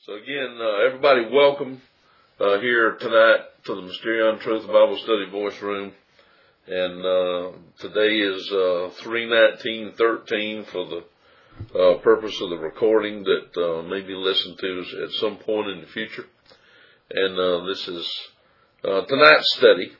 So again, everybody welcome here tonight to the Mysterion Truth Bible Study Voice Room. And today is 3/19/13 for the purpose of the recording that may be listened to at some point in the future. And this is tonight's study.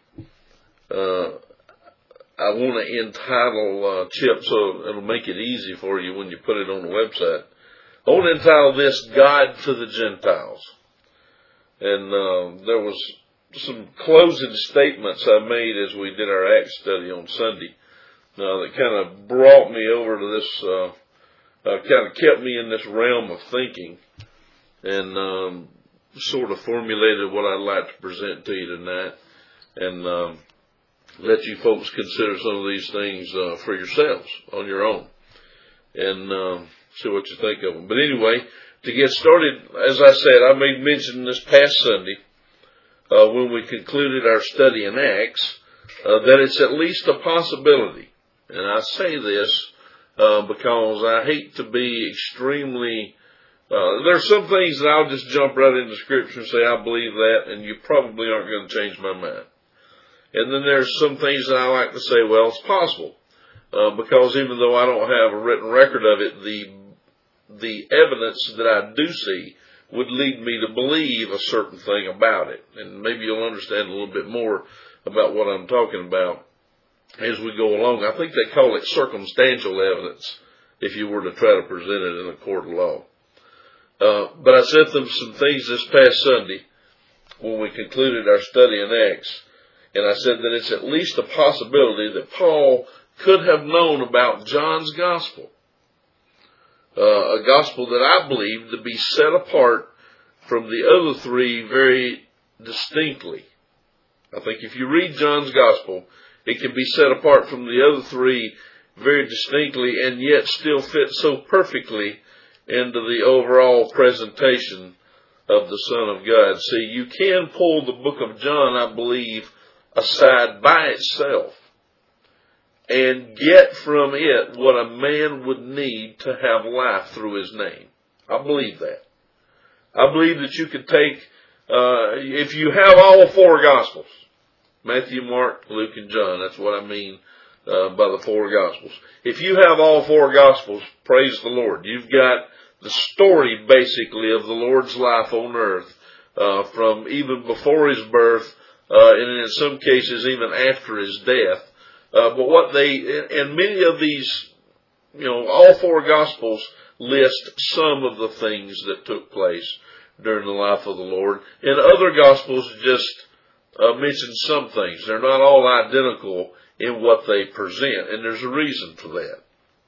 I want to entitle Chip so it'll make it easy for you when you put it on the website. I want to entitle this "Guide to the Gentiles." And there was some closing statements I made as we did our Acts study on Sunday that kind of brought me over to this, kind of kept me in this realm of thinking, and sort of formulated what I'd like to present to you tonight, and let you folks consider some of these things for yourselves on your own, and see what you think of them. But anyway, to get started, as I said, I made mention this past Sunday, when we concluded our study in Acts, that it's at least a possibility. And I say this because I hate to be extremely, there's some things that I'll just jump right into Scripture and say, I believe that, and you probably aren't going to change my mind. And then there's some things that I like to say, well, it's possible. Because even though I don't have a written record of it, the evidence that I do see would lead me to believe a certain thing about it. And maybe you'll understand a little bit more about what I'm talking about as we go along. I think they call it circumstantial evidence if you were to try to present it in a court of law. But I said them some things this past Sunday when we concluded our study in Acts. And I said that it's at least a possibility that Paul could have known about John's gospel. A gospel that I believe to be set apart from the other three very distinctly. I think if you read John's gospel, it can be set apart from the other three very distinctly and yet still fit so perfectly into the overall presentation of the Son of God. See, you can pull the book of John, I believe, aside by itself and get from it what a man would need to have life through his name. I believe that. I believe that you could take, if you have all four Gospels, Matthew, Mark, Luke, and John, that's what I mean by the four Gospels. If you have all four Gospels, praise the Lord. You've got the story, basically, of the Lord's life on earth, from even before his birth, and in some cases even after his death. But what and many of these, all four Gospels list some of the things that took place during the life of the Lord. And other Gospels just mention some things. They're not all identical in what they present, and there's a reason for that.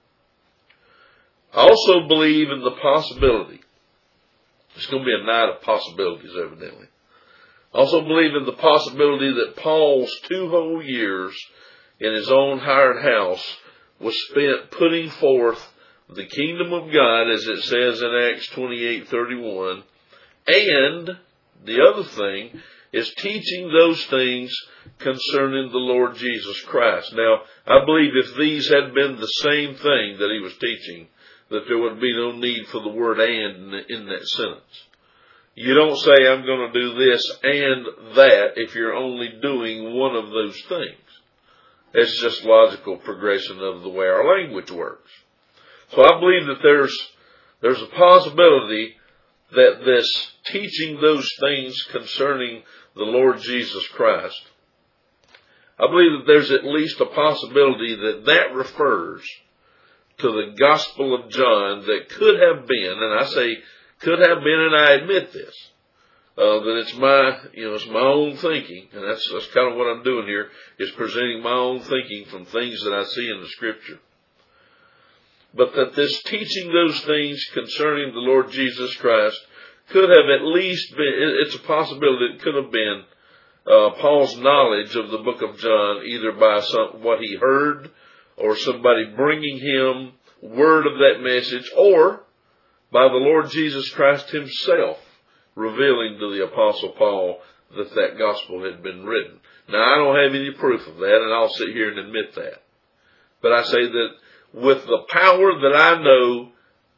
I also believe in the possibility. It's going to be a night of possibilities, evidently. I also believe in the possibility that Paul's 2 whole years in his own hired house was spent putting forth the kingdom of God, as it says in Acts 28:31. And the other thing is teaching those things concerning the Lord Jesus Christ. Now, I believe if these had been the same thing that he was teaching, that there would be no need for the word "and" in that sentence. You don't say, I'm going to do this and that if you're only doing one of those things. It's just logical progression of the way our language works. So I believe that there's a possibility that this teaching those things concerning the Lord Jesus Christ, I believe that there's at least a possibility that that refers to the Gospel of John that could have been, and I say could have been, and I admit this, that it's my own thinking, and that's kind of what I'm doing here, is presenting my own thinking from things that I see in the Scripture. But that this teaching those things concerning the Lord Jesus Christ could have at least been, it's a possibility it could have been Paul's knowledge of the book of John, either by what he heard, or somebody bringing him word of that message, or by the Lord Jesus Christ himself revealing to the Apostle Paul that gospel had been written. Now, I don't have any proof of that, and I'll sit here and admit that. But I say that with the power that I know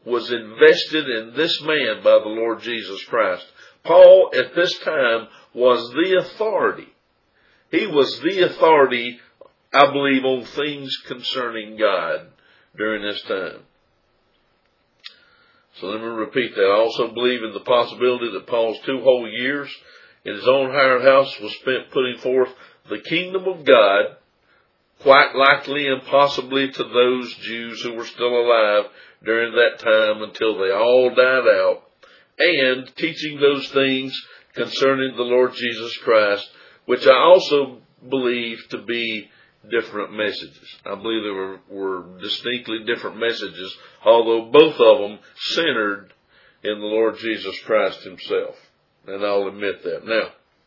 was invested in this man by the Lord Jesus Christ. Paul at this time was the authority. He was the authority, I believe, on things concerning God during this time. So let me repeat that. I also believe in the possibility that Paul's 2 whole years in his own hired house was spent putting forth the kingdom of God, quite likely and possibly to those Jews who were still alive during that time until they all died out, and teaching those things concerning the Lord Jesus Christ, which I also believe to be different messages. I believe there were distinctly different messages, although both of them centered in the Lord Jesus Christ himself. And I'll admit that. Now,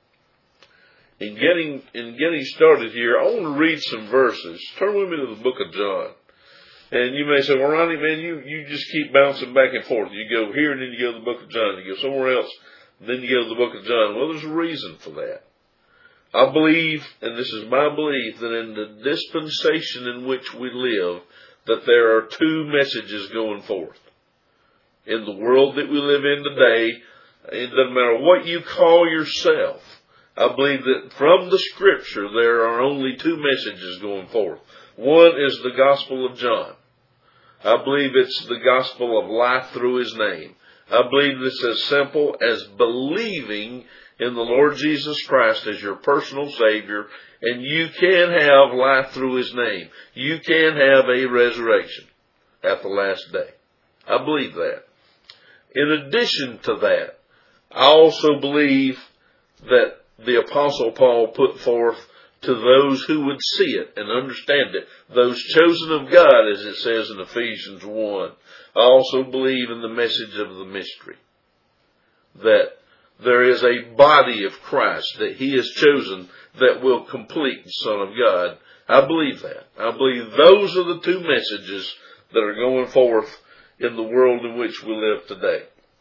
in getting started here, I want to read some verses. Turn with me to the book of John. And you may say, well, Ronnie, man, you just keep bouncing back and forth. You go here and then you go to the book of John. You go somewhere else, then you go to the book of John. Well, there's a reason for that. I believe, and this is my belief, that in the dispensation in which we live, that there are 2 messages going forth. In the world that we live in today, it doesn't matter what you call yourself. I believe that from the Scripture there are only 2 messages going forth. One is the Gospel of John. I believe it's the gospel of life through his name. I believe it's as simple as believing in the Lord Jesus Christ as your personal Savior, and you can have life through his name. You can have a resurrection at the last day. I believe that. In addition to that, I also believe that the Apostle Paul put forth to those who would see it and understand it, those chosen of God, as it says in Ephesians 1. I also believe in the message of the mystery, that there is a body of Christ that he has chosen that will complete the Son of God. I believe that. I believe those are the 2 messages that are going forth in the world in which we live today.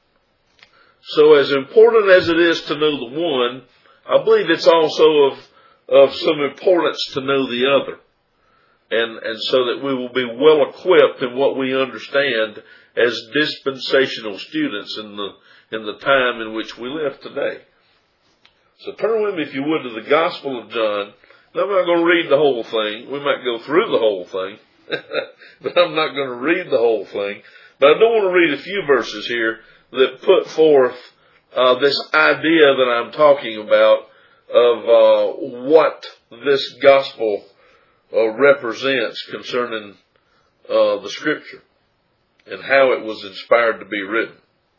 So as important as it is to know the one, I believe it's also of some importance to know the other. And so that we will be well equipped in what we understand as dispensational students in the time in which we live today. So turn with me, if you would, to the Gospel of John. Now, I'm not going to read the whole thing. We might go through the whole thing, but I'm not going to read the whole thing. But I do want to read a few verses here that put forth this idea that I'm talking about of what this gospel represents concerning the Scripture and how it was inspired to be written.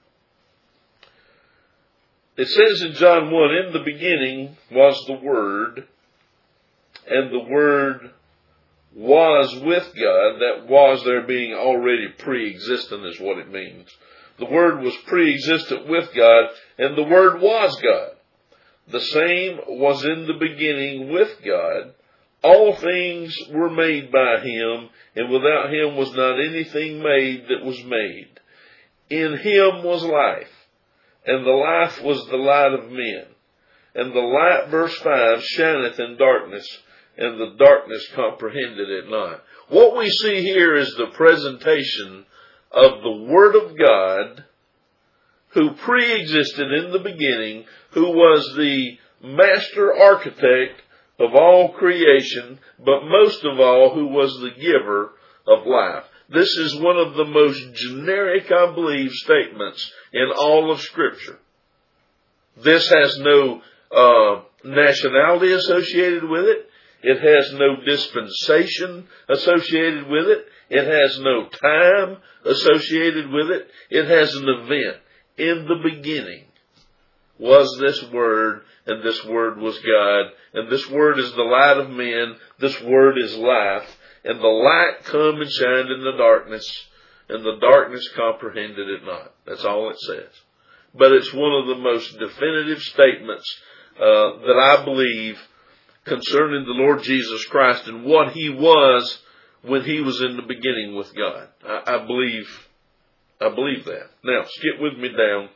It says in John 1, in the beginning was the Word, and the Word was with God. That was there being already pre-existent is what it means. The Word was pre-existent with God, and the Word was God. The same was in the beginning with God. All things were made by him, and without him was not anything made that was made. In him was life, and the life was the light of men. And the light, verse 5, shineth in darkness, and the darkness comprehended it not. What we see here is the presentation of the Word of God, who pre-existed in the beginning, who was the master architect of all creation, but most of all, who was the giver of life. This is one of the most generic, I believe, statements in all of Scripture. This has no nationality associated with it. It has no dispensation associated with it. It has no time associated with it. It has an event. In the beginning was this Word, and this Word was God, and this Word is the light of men, this Word is life, and the light come and shined in the darkness, and the darkness comprehended it not. That's all it says. But it's one of the most definitive statements that I believe concerning the Lord Jesus Christ and what He was when He was in the beginning with God. I believe that. Now, skip with me down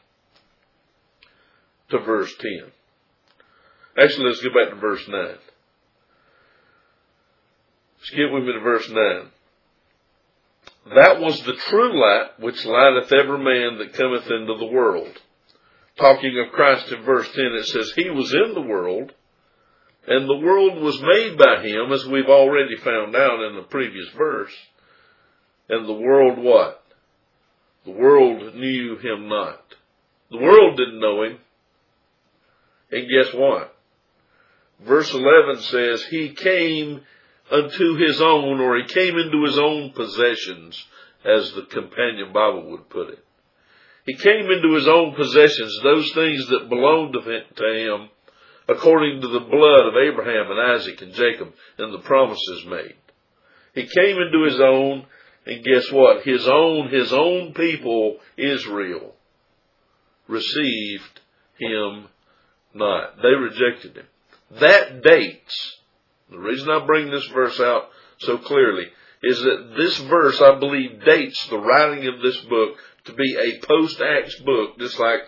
to verse 10. Actually, let's go back to verse 9. Skip with me to verse 9. That was the true light which lighteth every man that cometh into the world. Talking of Christ in verse 10, it says, He was in the world, and the world was made by Him, as we've already found out in the previous verse. And the world what? The world knew Him not. The world didn't know Him. And guess what? Verse 11 says, He came unto His own, or He came into His own possessions, as the Companion Bible would put it. He came into His own possessions, those things that belonged to Him, according to the blood of Abraham and Isaac and Jacob and the promises made. He came into His own, and guess what? His own people, Israel, received Him not. They rejected Him. That dates, the reason I bring this verse out so clearly, is that this verse, I believe, dates the writing of this book to be a post-Acts book, just like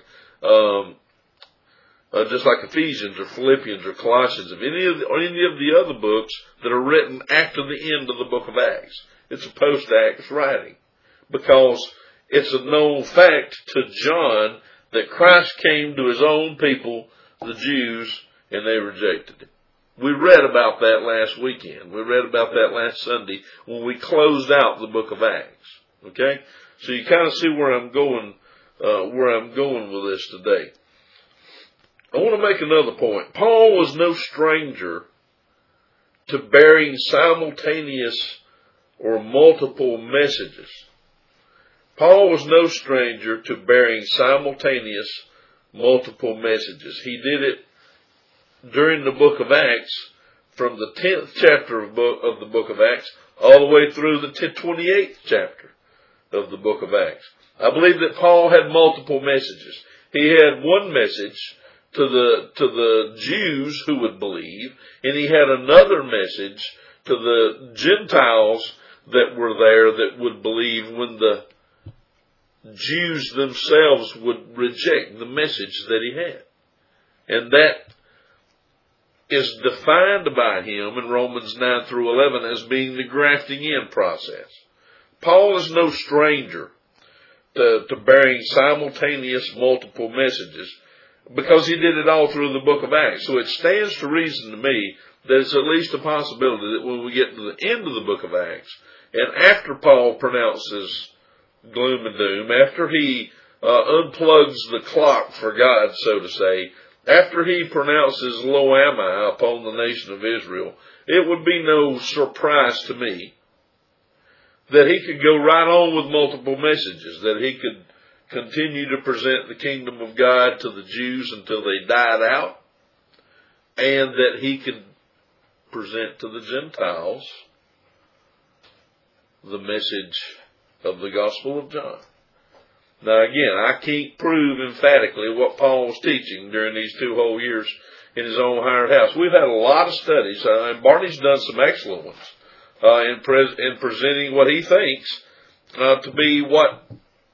Ephesians or Philippians or Colossians, or any of the other books that are written after the end of the book of Acts. It's a post-Acts writing, because it's a known fact to John that Christ came to His own people, the Jews, and they rejected Him. We read about that last weekend. We read about that last Sunday when we closed out the book of Acts. Okay? So you kind of see where I'm going with this today. I want to make another point. Paul was no stranger to bearing simultaneous or multiple messages. Paul was no stranger to bearing simultaneous multiple messages. He did it during the book of Acts, from the 10th chapter of the book of Acts all the way through the 28th chapter of the book of Acts. I believe that Paul had multiple messages. He had one message to the Jews who would believe, and he had another message to the Gentiles that were there that would believe when the Jews themselves would reject the message that he had. And that is defined by him in Romans 9 through 11 as being the grafting in process. Paul is no stranger to bearing simultaneous multiple messages, because he did it all through the book of Acts. So it stands to reason to me that it's at least a possibility that when we get to the end of the book of Acts, and after Paul pronounces gloom and doom, after he unplugs the clock for God, so to say, after he pronounces Lo am I upon the nation of Israel, it would be no surprise to me that he could go right on with multiple messages, that he could continue to present the kingdom of God to the Jews until they died out, and that he could present to the Gentiles the message of the Gospel of John. Now again, I can't prove emphatically what Paul was teaching during these 2 whole years in his own hired house. We've had a lot of studies, and Barney's done some excellent ones in presenting what he thinks to be what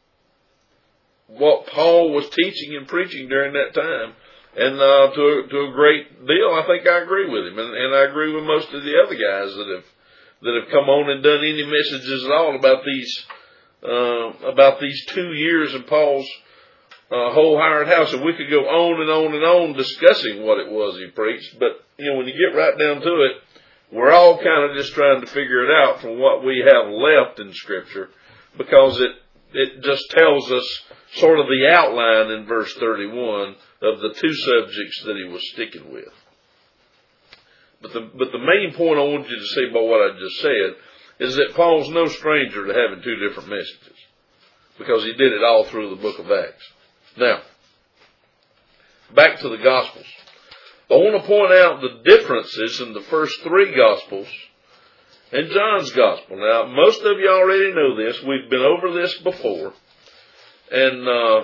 Paul was teaching and preaching during that time. And to a great deal, I think I agree with him, and I agree with most of the other guys that have come on and done any messages at all about these 2 years in Paul's whole hired house. And we could go on and on and on discussing what it was he preached, but when you get right down to it, we're all kind of just trying to figure it out from what we have left in Scripture, because it just tells us sort of the outline in verse 31 of the 2 subjects that he was sticking with. But the main point I want you to see by what I just said is that Paul's no stranger to having 2 different messages, because he did it all through the book of Acts. Now, back to the Gospels. I want to point out the differences in the first 3 Gospels and John's Gospel. Now, most of you already know this. We've been over this before. And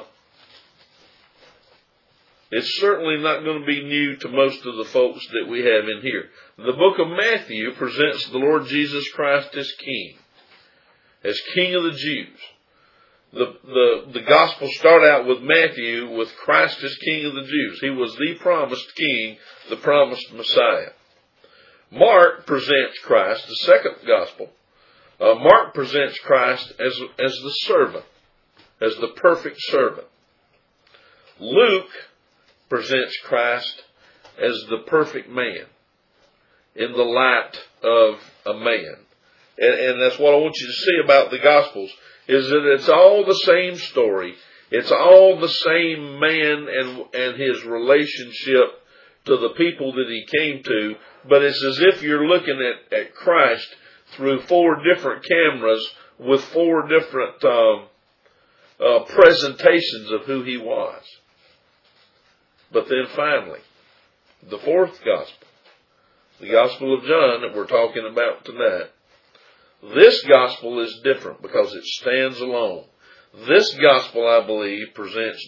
it's certainly not going to be new to most of the folks that we have in here. The book of Matthew presents the Lord Jesus Christ as King of the Jews. The Gospels start out with Matthew with Christ as King of the Jews. He was the promised King, the promised Messiah. Mark presents Christ, the second Gospel, Mark presents Christ as the servant, as the perfect servant. Luke presents Christ as the perfect man, in the light of a man. And that's what I want you to see about the Gospels, is that it's all the same story. It's all the same man and his relationship to the people that he came to, but it's as if you're looking at Christ through 4 different cameras with 4 different presentations of who he was. But then finally, the 4th Gospel, the Gospel of John that we're talking about tonight, this Gospel is different because it stands alone. This Gospel, I believe, presents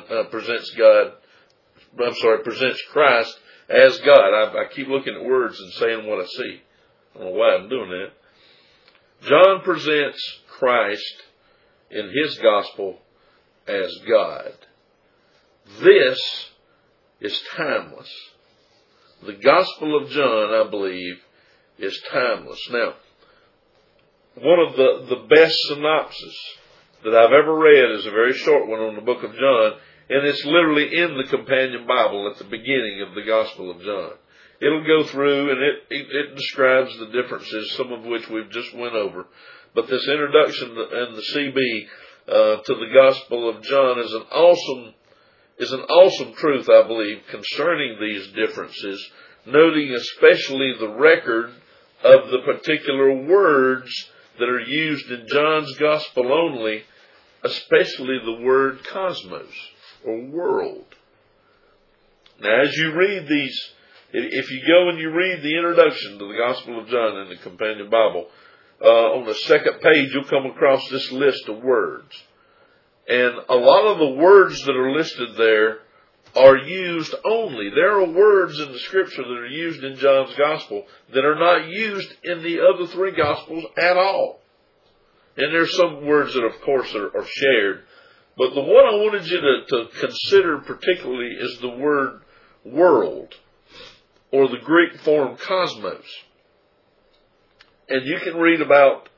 Christ as God. I keep looking at words and saying what I see. I don't know why I'm doing that. John presents Christ in his Gospel as God. This is timeless. The Gospel of John, I believe, is timeless. Now, one of the best synopses that I've ever read is a very short one on the book of John, and it's literally in the companion Bible at the beginning of the Gospel of John. It'll go through and it describes the differences, some of which we've just went over. But this introduction and the CB to the Gospel of John is an awesome truth, I believe, concerning these differences, noting especially the record of the particular words that are used in John's Gospel only, especially the word cosmos, or world. Now, as you read these, if you go and you read the introduction to the Gospel of John in the Companion Bible, on the 2nd page you'll come across this list of words. And a lot of the words that are listed there are used only. There are words in the Scripture that are used in John's Gospel that are not used in the other 3 Gospels at all. And there's some words that, of course, are shared. But the one I wanted you to consider particularly is the word world, or the Greek form cosmos. And you can read about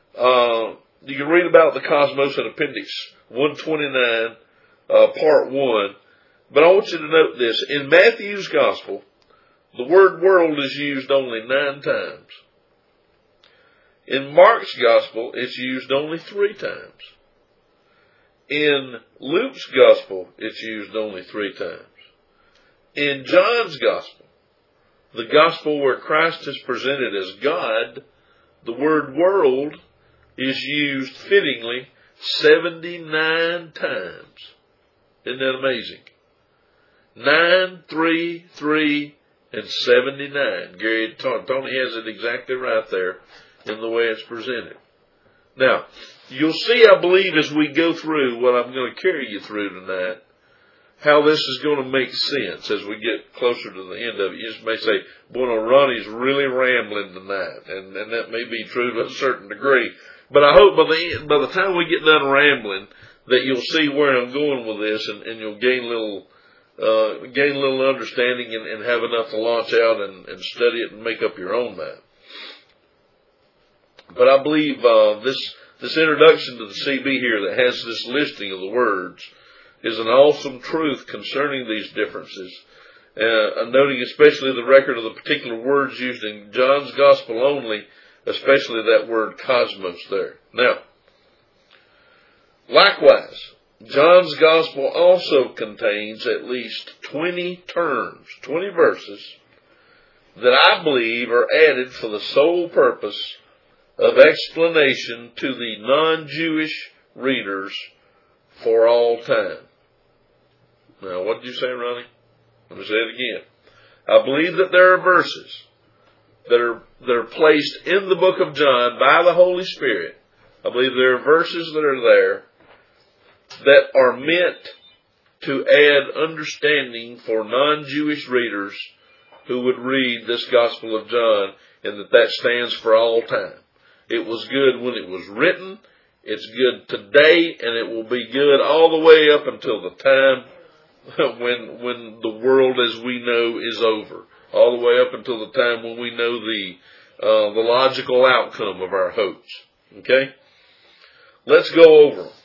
the cosmos in Appendix 129, Part 1. But I want you to note this. In Matthew's Gospel, the word world is used only 9 times. In Mark's Gospel, it's used only 3 times. In Luke's Gospel, it's used only 3 times. In John's Gospel, the Gospel where Christ is presented as God, the word world is used fittingly 79 times. Isn't that amazing? 9, 3, 3, and 79. Tony has it exactly right there in the way it's presented. Now, you'll see, I believe, as we go through what I'm going to carry you through tonight, how this is going to make sense as we get closer to the end of it. You just may say, boy, no, Ronnie's really rambling tonight, and that may be true to a certain degree. But I hope by the time we get done rambling, that you'll see where I'm going with this, and you'll gain a little understanding and have enough to launch out and study it and make up your own mind. But I believe this introduction to the CB here that has this listing of the words is an awesome truth concerning these differences, noting especially the record of the particular words used in John's Gospel only, especially that word cosmos there. Now, likewise, John's Gospel also contains at least 20 terms, 20 verses, that I believe are added for the sole purpose of explanation to the non-Jewish readers for all time. Now, what did you say, Ronnie? Let me say it again. I believe that there are verses that are placed in the book of John by the Holy Spirit. I believe there are verses that are there that are meant to add understanding for non-Jewish readers who would read this Gospel of John, and that stands for all time. It was good when it was written, it's good today, and it will be good all the way up until the time when the world as we know is over. All the way up until the time when we know the logical outcome of our hopes. Okay? Let's go over them.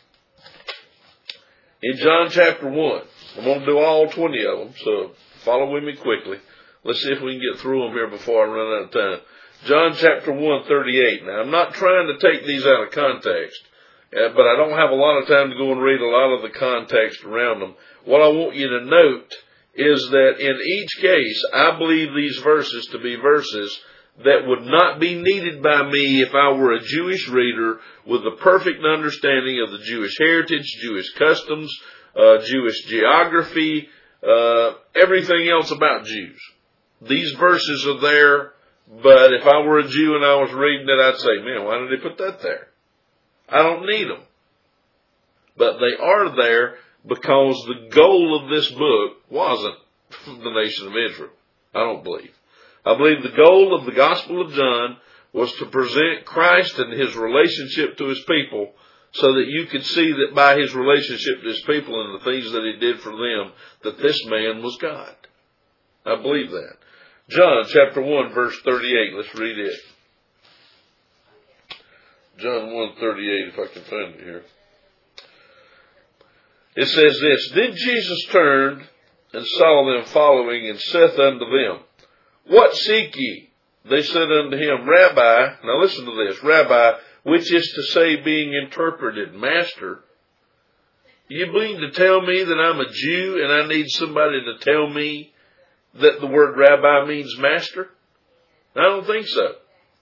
In John chapter 1, I'm going to do all 20 of them, so follow with me quickly. Let's see if we can get through them here before I run out of time. John chapter 1:38. Now, I'm not trying to take these out of context, but I don't have a lot of time to go and read a lot of the context around them. What I want you to note is that in each case, I believe these verses to be verses that would not be needed by me if I were a Jewish reader with a perfect understanding of the Jewish heritage, Jewish customs, Jewish geography, everything else about Jews. These verses are there, but if I were a Jew and I was reading it, I'd say, man, why did they put that there? I don't need them. But they are there because the goal of this book wasn't the nation of Israel. I don't believe. I believe the goal of the Gospel of John was to present Christ and his relationship to his people so that you could see that by his relationship to his people and the things that he did for them, that this man was God. I believe that. John chapter 1 verse 38. Let's read it. John 1:38, if I can find it here. It says this, Then Jesus turned and saw them following, and saith unto them, What seek ye? They said unto him, Rabbi, now listen to this, Rabbi, which is to say, being interpreted, Master. You mean to tell me that I'm a Jew and I need somebody to tell me that the word rabbi means master? I don't think so.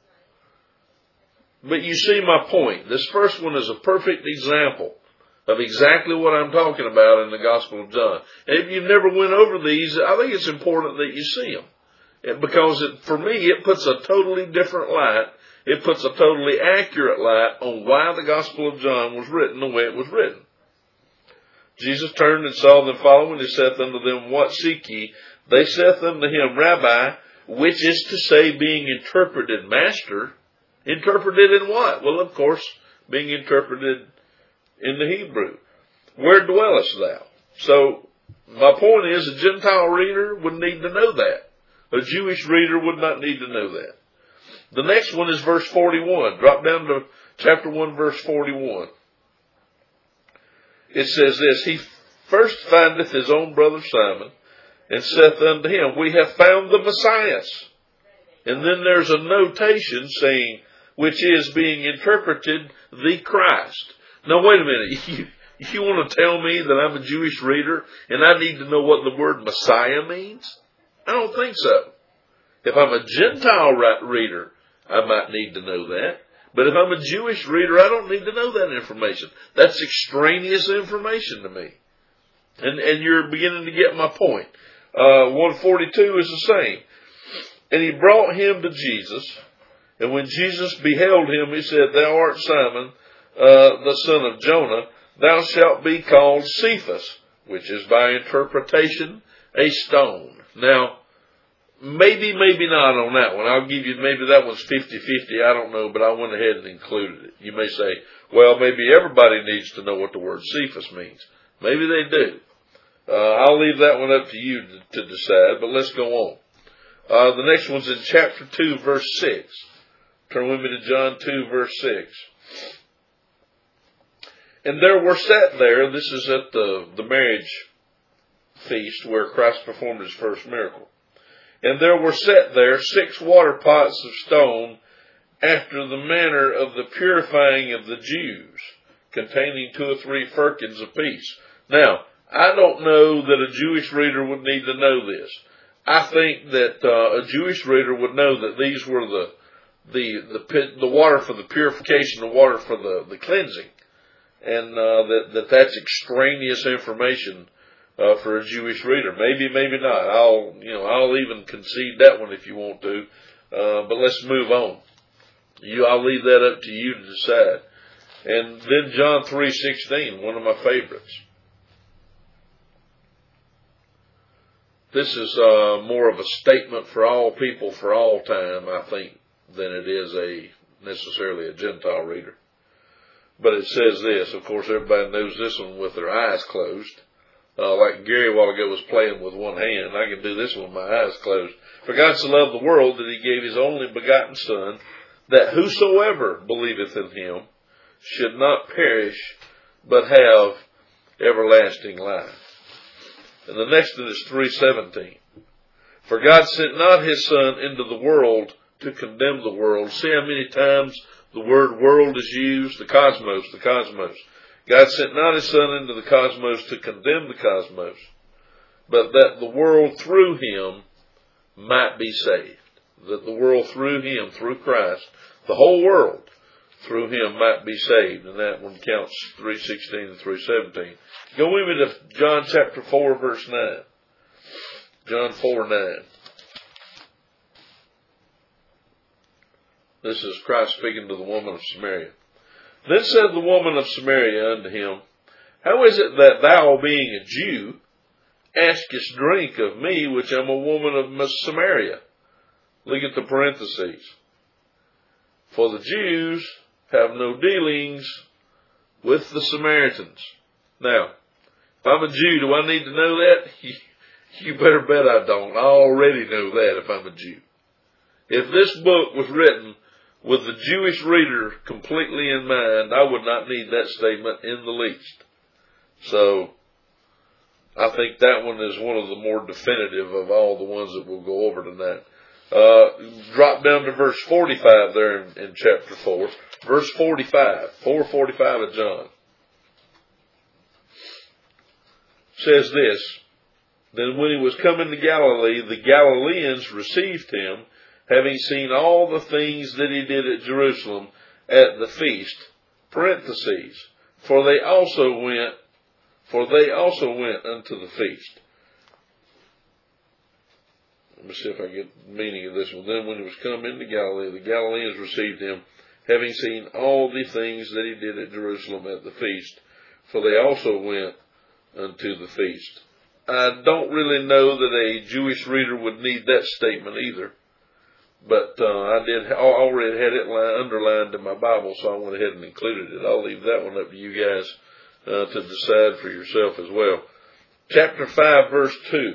But you see my point. This first one is a perfect example of exactly what I'm talking about in the Gospel of John. And if you've never went over these, I think it's important that you see them. Because for me, it puts a totally different light. It puts a totally accurate light on why the Gospel of John was written the way it was written. Jesus turned and saw them following, and saith unto them, What seek ye? They saith unto him, Rabbi, which is to say, being interpreted, Master. Interpreted in what? Well, of course, being interpreted in the Hebrew. Where dwellest thou? So, my point is, a Gentile reader would need to know that. A Jewish reader would not need to know that. The next one is verse 41. Drop down to chapter 1, verse 41. It says this, He first findeth his own brother Simon, and saith unto him, We have found the Messiah. And then there's a notation saying, which is being interpreted, the Christ. Now wait a minute, you want to tell me that I'm a Jewish reader and I need to know what the word Messiah means? I don't think so. If I'm a Gentile reader, I might need to know that. But if I'm a Jewish reader, I don't need to know that information. That's extraneous information to me. And you're beginning to get my point. 142 is the same. And he brought him to Jesus. And when Jesus beheld him, he said, Thou art Simon, the son of Jonah. Thou shalt be called Cephas, which is by interpretation a stone. Now, maybe not on that one. I'll give you, maybe that one's 50-50. I don't know, but I went ahead and included it. You may say, well, maybe everybody needs to know what the word Cephas means. Maybe they do. I'll leave that one up to you to decide, but let's go on. The next one's in chapter 2, verse 6. Turn with me to John 2, verse 6. And there were set there, this is at the marriage feast where Christ performed his first miracle. And there were set there 6 water pots of stone after the manner of the purifying of the Jews, containing 2 or 3 firkins apiece. Now, I don't know that a Jewish reader would need to know this. I think that a Jewish reader would know that these were the water for the purification, the water for the cleansing, and that's extraneous information for a Jewish reader. Maybe not. I'll even concede that one if you want to. But let's move on. I'll leave that up to you to decide. And then John 3:16, one of my favorites. This is more of a statement for all people for all time, I think, than it is necessarily a Gentile reader. But it says this. Of course, everybody knows this one with their eyes closed. Like Gary a while ago was playing with one hand. I can do this with my eyes closed. For God so loved the world that he gave his only begotten Son, that whosoever believeth in him should not perish, but have everlasting life. And the next one is 3:17. For God sent not his Son into the world to condemn the world. See how many times the word world is used? The cosmos. God sent not his Son into the cosmos to condemn the cosmos, but that the world through him might be saved. That the world through him, through Christ, the whole world through him might be saved. And that one counts 3:16 and 3:17. Go with me to John chapter 4, verse 9. John 4:9. This is Christ speaking to the woman of Samaria. Then said the woman of Samaria unto him, How is it that thou, being a Jew, askest drink of me, which am a woman of Samaria? Look at the parentheses. For the Jews have no dealings with the Samaritans. Now, if I'm a Jew, do I need to know that? You better bet I don't. I already know that if I'm a Jew. If this book was written with the Jewish reader completely in mind, I would not need that statement in the least. So, I think that one is one of the more definitive of all the ones that we'll go over tonight. Drop down to verse 45 there in chapter 4. Verse 45, 4:45 of John. Says this, Then when he was come into Galilee, the Galileans received him, having seen all the things that he did at Jerusalem at the feast, parentheses, for they also went unto the feast. Let me see if I get the meaning of this one. Then when he was come into Galilee, the Galileans received him, having seen all the things that he did at Jerusalem at the feast, for they also went unto the feast. I don't really know that a Jewish reader would need that statement either. But I already had it underlined in my Bible, so I went ahead and included it. I'll leave that one up to you guys to decide for yourself as well. Chapter 5, verse 2.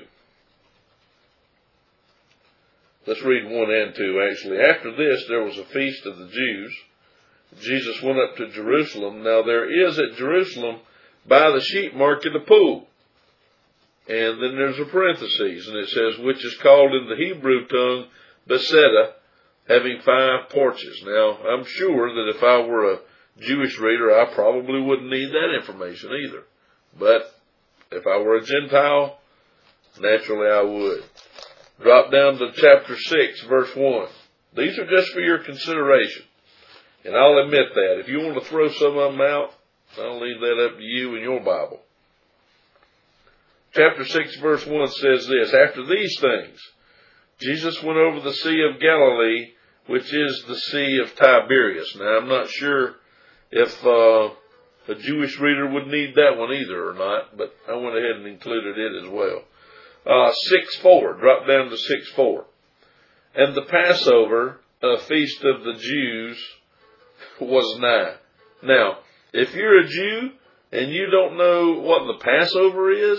Let's read 1 and 2, actually. After this, there was a feast of the Jews. Jesus went up to Jerusalem. Now there is at Jerusalem by the sheep market a pool. And then there's a parenthesis, and it says, which is called in the Hebrew tongue Bethesda, having 5 porches. Now, I'm sure that if I were a Jewish reader, I probably wouldn't need that information either. But if I were a Gentile, naturally I would. Drop down to chapter 6, verse 1. These are just for your consideration. And I'll admit that. If you want to throw some of them out, I'll leave that up to you and your Bible. Chapter 6, verse 1 says this, After these things, Jesus went over the Sea of Galilee, which is the Sea of Tiberias. Now, I'm not sure if a Jewish reader would need that one either or not, but I went ahead and included it as well. 6:4, drop down to 6:4. And the Passover, a feast of the Jews, was nigh. Now, if you're a Jew and you don't know what the Passover is,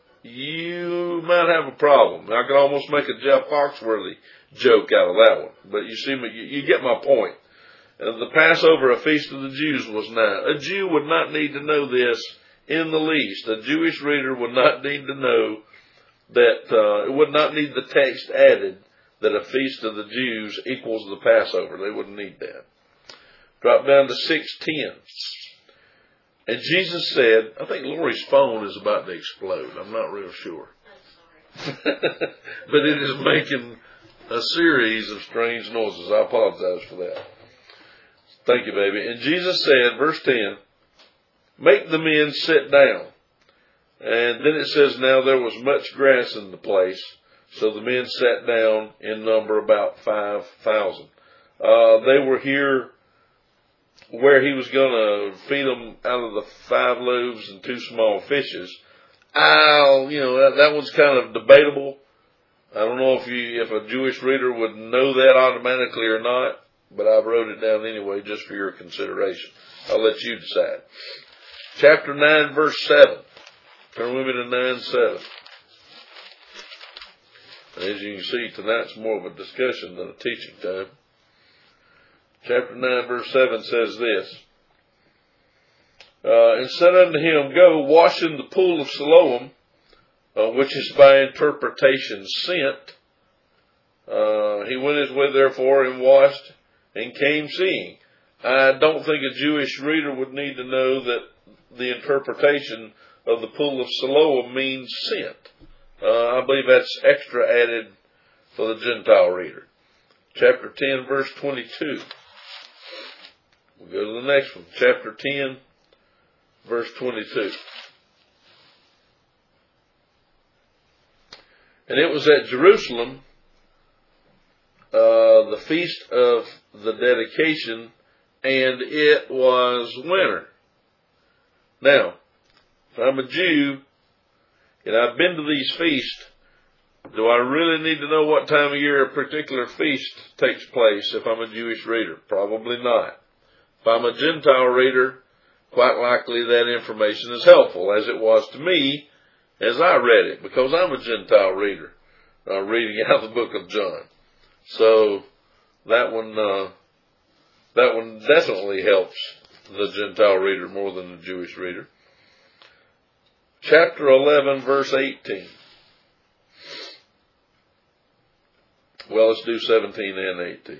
you might have a problem. I could almost make a Jeff Foxworthy joke out of that one. But you see, you get my point. The Passover, a feast of the Jews, was nigh. A Jew would not need to know this in the least. A Jewish reader would not need to know that, it would not need the text added that a feast of the Jews equals the Passover. They wouldn't need that. Drop down to 6:10. And Jesus said, I think Lori's phone is about to explode. I'm not real sure. I'm sorry. But it is making a series of strange noises. I apologize for that. Thank you, baby. And Jesus said, verse 10, make the men sit down. And then it says, now there was much grass in the place. So the men sat down in number about 5,000. They were here where he was going to feed them out of the 5 loaves and 2 small fishes. That one's kind of debatable. I don't know if a Jewish reader would know that automatically or not, but I wrote it down anyway just for your consideration. I'll let you decide. Chapter 9, verse 7. Turn with me to 9:7. As you can see, tonight's more of a discussion than a teaching time. Chapter 9, verse 7 says this. And said unto him, Go, wash in the pool of Siloam, which is by interpretation sent. He went his way therefore and washed and came seeing. I don't think a Jewish reader would need to know that the interpretation of the pool of Siloam means sent. I believe that's extra added for the Gentile reader. Chapter 10, verse 22. We'll go to the next one. Chapter 10, verse 22. And it was at Jerusalem, the feast of the dedication, and it was winter. Now, if I'm a Jew, and I've been to these feasts, do I really need to know what time of year a particular feast takes place if I'm a Jewish reader? Probably not. If I'm a Gentile reader, quite likely that information is helpful, as it was to me as I read it, because I'm a Gentile reader, reading out the book of John. So that one definitely helps the Gentile reader more than the Jewish reader. Chapter 11, verse 18. Well, let's do 17 and 18.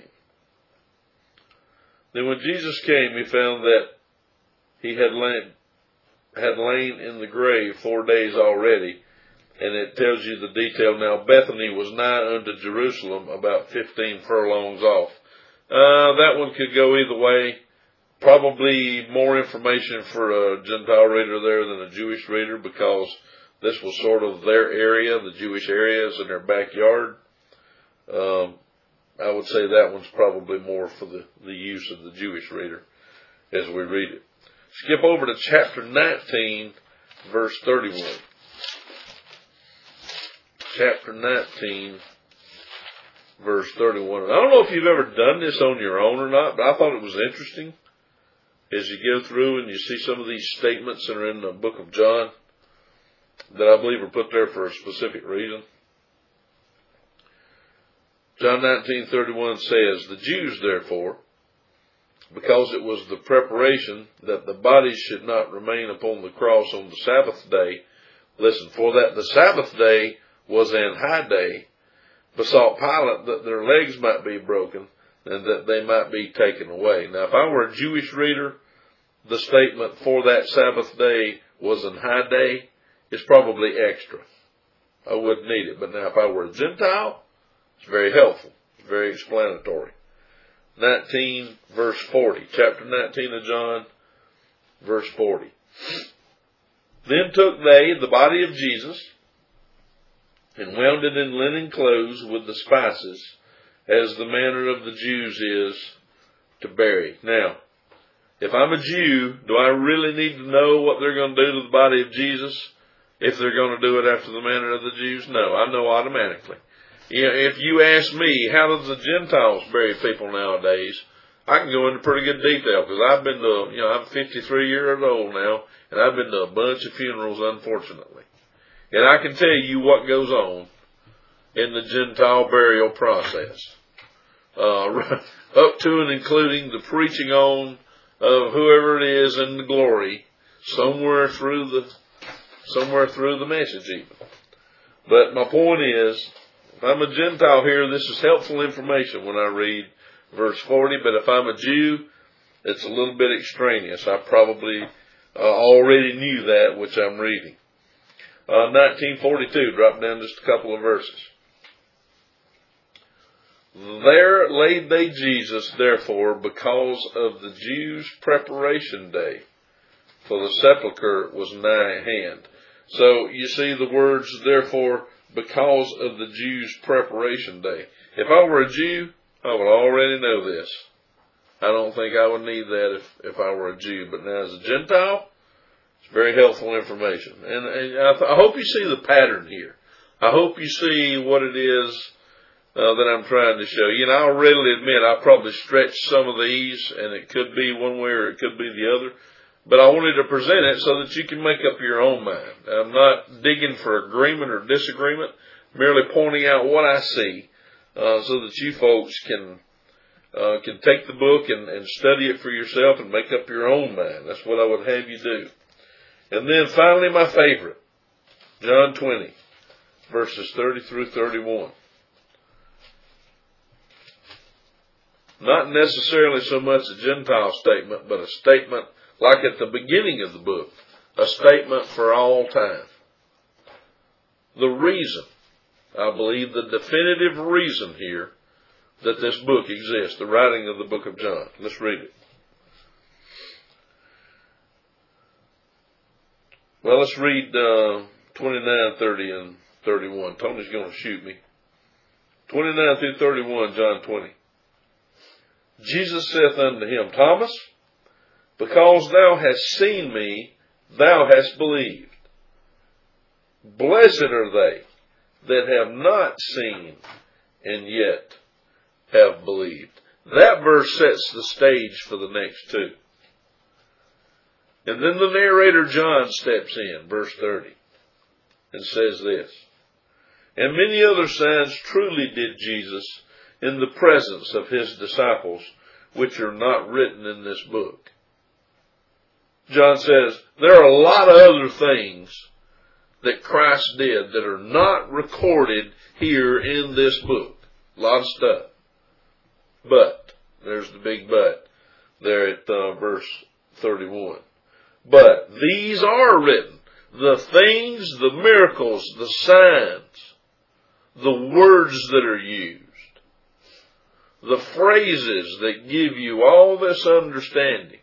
Then when Jesus came, he found that he had lain in the grave 4 days already, and it tells you the detail. Now, Bethany was nigh unto Jerusalem, about 15 furlongs off. That one could go either way. Probably more information for a Gentile reader there than a Jewish reader, because this was sort of their area, the Jewish areas in their backyard. I would say that one's probably more for the use of the Jewish reader as we read it. Skip over to chapter 19, verse 31. Chapter 19, verse 31. I don't know if you've ever done this on your own or not, but I thought it was interesting. As you go through and you see some of these statements that are in the book of John that I believe are put there for a specific reason. John 19:31 says, The Jews, therefore, because it was the preparation that the bodies should not remain upon the cross on the Sabbath day, listen, for that the Sabbath day was an high day, besought Pilate that their legs might be broken, and that they might be taken away. Now, if I were a Jewish reader, the statement for that Sabbath day was an high day is probably extra. I wouldn't need it. But now, if I were a Gentile, it's very helpful. It's very explanatory. 19, verse 40. Chapter 19 of John, verse 40. Then took they the body of Jesus, and wound it in linen clothes with the spices, as the manner of the Jews is to bury. Now, if I'm a Jew, do I really need to know what they're going to do to the body of Jesus if they're going to do it after the manner of the Jews? No, I know automatically. If you ask me, how do the Gentiles bury people nowadays, I can go into pretty good detail, because I've been to, I'm 53 years old now, and I've been to a bunch of funerals, unfortunately. And I can tell you what goes on in the Gentile burial process, up to and including the preaching on of whoever it is in the glory, somewhere through the message even. But my point is, if I'm a Gentile here, this is helpful information when I read verse 40, but if I'm a Jew, it's a little bit extraneous. I probably already knew that, which I'm reading. 1942, drop down just a couple of verses. There laid they Jesus, therefore, because of the Jews' preparation day, for the sepulchre was nigh at hand. So you see the words, therefore, because of the Jews' preparation day. If I were a Jew, I would already know this. I don't think I would need that if I were a Jew. But now as a Gentile, it's very helpful information. And I hope you see the pattern here. I hope you see what it is that I'm trying to show you. And I'll readily admit I probably stretched some of these, and it could be one way or it could be the other. But I wanted to present it so that you can make up your own mind. I'm not digging for agreement or disagreement, merely pointing out what I see, so that you folks can take the book and study it for yourself and make up your own mind. That's what I would have you do. And then finally, my favorite, John 20, verses 30 through 31. Not necessarily so much a Gentile statement, but a statement like at the beginning of the book, a statement for all time. The reason, I believe the definitive reason here that this book exists, the writing of the book of John. Let's read it. Well, let's read 29, 30, and 31. Tony's going to shoot me. 29 through 31, John 20. Jesus saith unto him, Thomas, because thou hast seen me, thou hast believed. Blessed are they that have not seen and yet have believed. That verse sets the stage for the next two. And then the narrator John steps in, verse 30, and says this. And many other signs truly did Jesus in the presence of his disciples, which are not written in this book. John says, there are a lot of other things that Christ did that are not recorded here in this book. A lot of stuff. But, there's the big but, there at verse 31. But these are written. The things, the miracles, the signs, the words that are used, the phrases that give you all this understanding.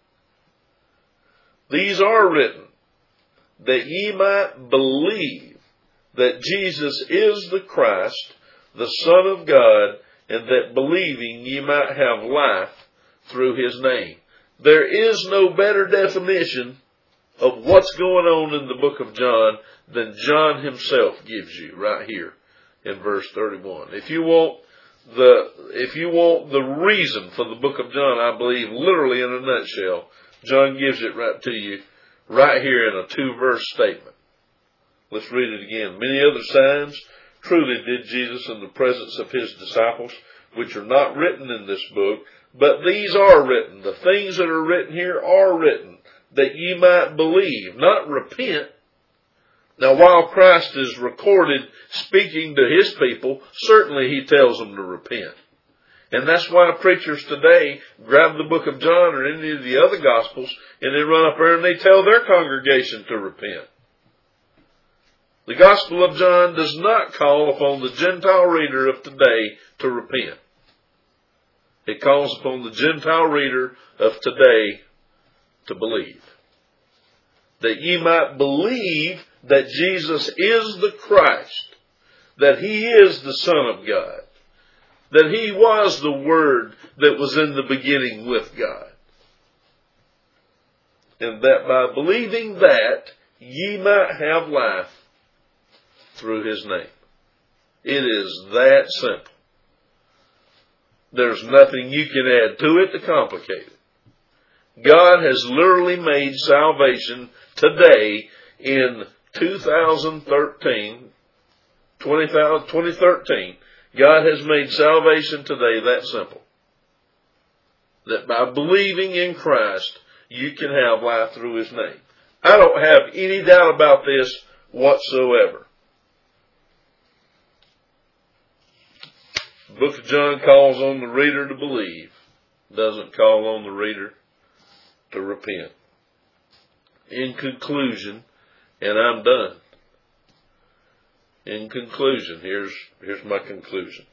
These are written that ye might believe that Jesus is the Christ, the Son of God, and that believing ye might have life through his name. There is no better definition of what's going on in the book of John than John himself gives you right here in verse 31. If you want the reason for the book of John, I believe literally in a nutshell, John gives it right to you right here in a 2-verse statement. Let's read it again. Many other signs truly did Jesus in the presence of his disciples, which are not written in this book, but these are written. The things that are written here are written, that ye might believe, not repent. Now, while Christ is recorded speaking to his people, certainly he tells them to repent. And that's why preachers today grab the book of John or any of the other Gospels and they run up there and they tell their congregation to repent. The Gospel of John does not call upon the Gentile reader of today to repent. It calls upon the Gentile reader of today to believe. That ye might believe that Jesus is the Christ, that he is the Son of God, that he was the Word that was in the beginning with God. And that by believing that, ye might have life through his name. It is that simple. There's nothing you can add to it to complicate it. God has literally made salvation today in 2013, God has made salvation today that simple. That by believing in Christ, you can have life through his name. I don't have any doubt about this whatsoever. The book of John calls on the reader to believe, doesn't call on the reader to repent. In conclusion, and I'm done. In conclusion, here's my conclusion.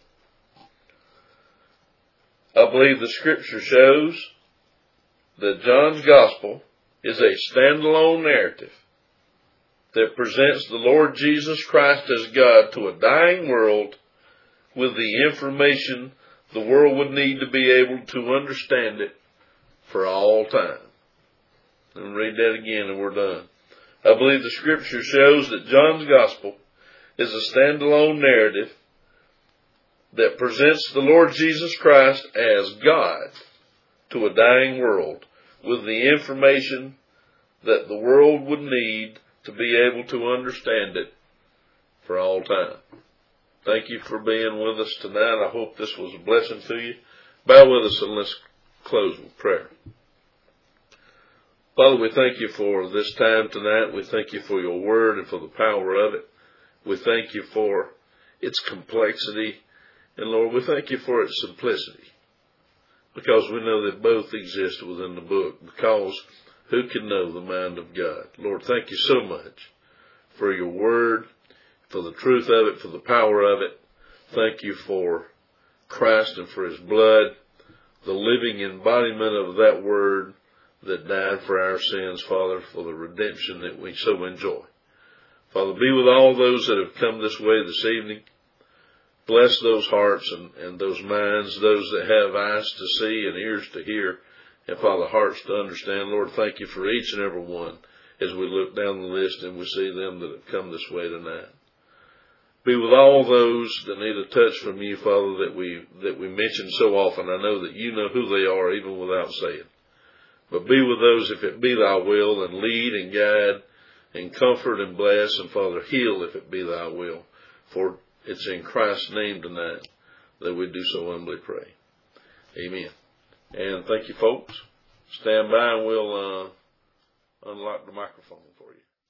I believe the Scripture shows that John's Gospel is a standalone narrative that presents the Lord Jesus Christ as God to a dying world with the information the world would need to be able to understand it for all time. And read that again and we're done. I believe the Scripture shows that John's Gospel is a standalone narrative that presents the Lord Jesus Christ as God to a dying world with the information that the world would need to be able to understand it for all time. Thank you for being with us tonight. I hope this was a blessing to you. Bow with us and let's close with prayer. Father, we thank you for this time tonight. We thank you for your word and for the power of it. We thank you for its complexity. And Lord, we thank you for its simplicity, because we know that both exist within the book, because who can know the mind of God? Lord, thank you so much for your word, for the truth of it, for the power of it. Thank you for Christ and for his blood, the living embodiment of that word that died for our sins, Father, for the redemption that we so enjoy. Father, be with all those that have come this way this evening. Bless those hearts and those minds, those that have eyes to see and ears to hear, and Father, hearts to understand. Lord, thank you for each and every one as we look down the list and we see them that have come this way tonight. Be with all those that need a touch from you, Father, that we mention so often. I know that you know who they are even without saying. But be with those if it be thy will, and lead and guide and comfort and bless, and Father, heal if it be thy will. For it's in Christ's name tonight that we do so humbly pray. Amen. And thank you, folks. Stand by and we'll unlock the microphone for you.